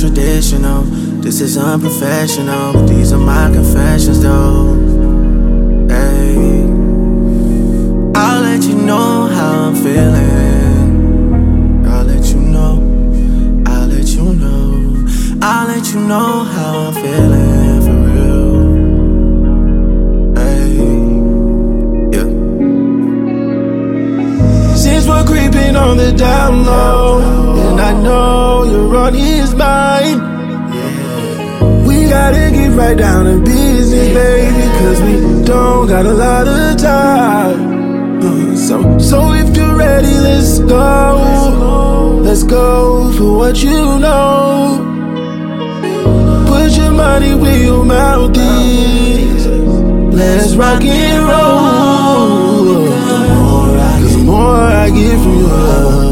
traditional. This is unprofessional, but these are my confessions though. Hey, I'll let you know how I'm feeling. I'll let you know, I'll let you know, I'll let you know how I'm feeling for real. Hey, yeah. Since we're creeping on the down low, and I know you're on his mind, we gotta get right down to business, baby, cause we don't got a lot of time. So if you're ready, let's go. Let's go for what you know. Put your money where your mouth is. Let's rock and roll. Cause the more I get from your love,